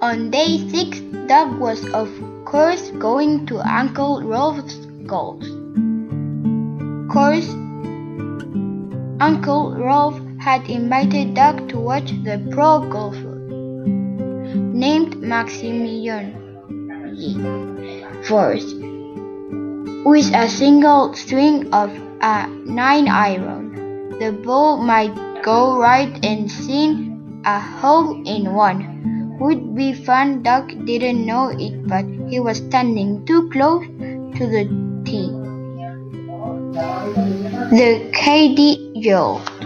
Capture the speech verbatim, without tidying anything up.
On day six, Doug was of course going to Uncle Rolf's golf course. Uncle Rolf had invited Doug to watch the pro golfer named Maximilian first, with a single swing of a nine iron. The ball might go right and send a hole in one. Would be fun. Doug didn't know it, but he was standing too close to the tee. The caddy yelled,